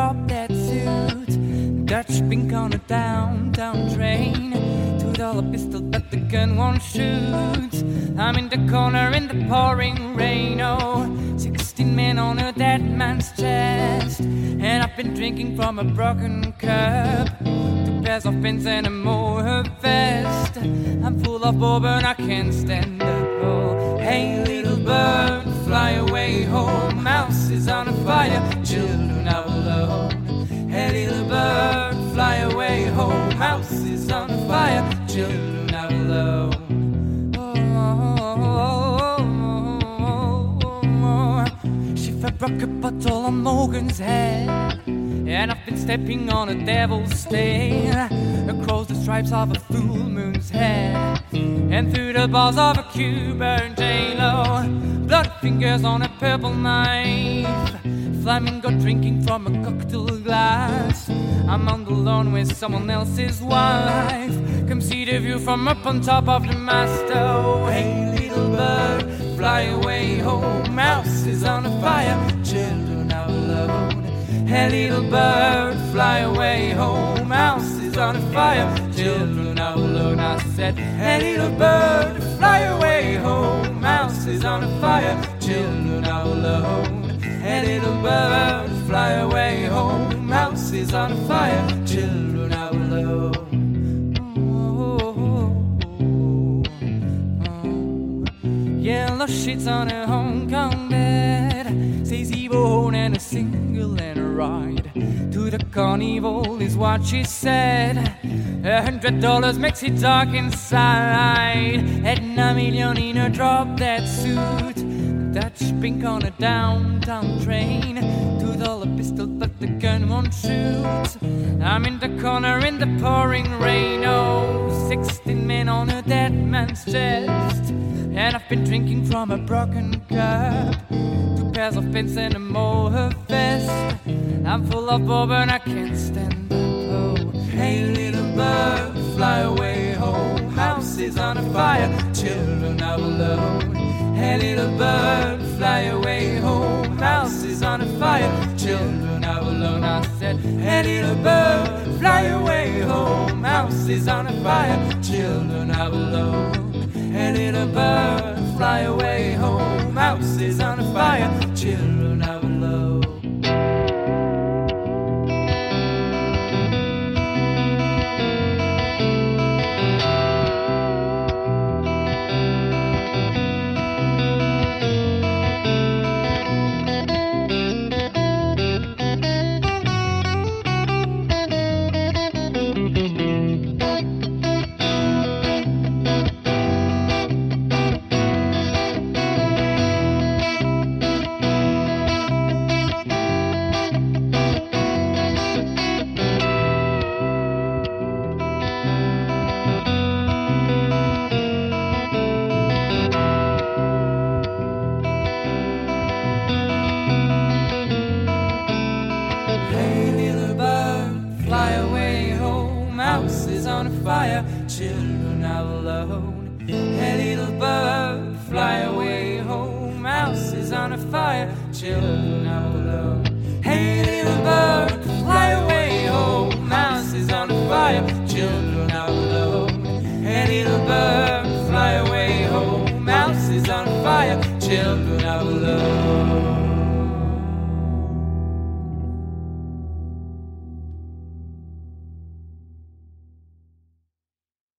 drop that suit. Dutch pink on a downtown train. $2 pistol, but the gun won't shoot. I'm in the corner in the pouring rain. Oh, 16 men on a dead man's chest. And I've been drinking from a broken cup. 2 pairs of pins and a mohair vest. I'm full of bourbon, I can't stand up. Oh, hey little bird, fly away home. House is on fire, children are alone. Hey little bird, fly away home. House is on fire, children are alone. She broke a bottle on Morgan's head. And I've been stepping on a devil's stair across the stripes of a full moon's head and through the bars of a Cuban J-Lo. Blood fingers on a purple knife, flamingo drinking from a cocktail glass. I'm on the lawn with someone else's wife. Come see the view from up on top of the mast. Oh, hey little bird, fly away home. House is on fire, children are alone. Hey little bird, fly away home. House is on fire, children are alone. I said, hey little bird, fly away home. House is on fire, children are alone. Hey little bird, fly away home. House is on fire, children are alone. Yellow sheets on a Hong Kong bed, says he won't and a single and a ride to the carnival is what she said. $100 makes it dark inside. Edna Million in a drop that suit. Dutch pink on a downtown train. $2 pistol, but the gun won't shoot. I'm in the corner in the pouring rain. Oh, 16 men on a dead man's chest. And I've been drinking from a broken cup. 2 pairs of pins and a mohair vest. I'm full of bourbon, I can't stand up. Oh, hey little bird, fly away home. House is on fire, children are alone. Hey little bird, fly away home. House is on fire, children are alone. I said, hey little bird, fly away home. House is on fire, children are alone. Hey little bird, fly away home. House is on fire, children are alone. House is on fire, children are alone. Hey little bird, fly away home. House is on fire, children are alone.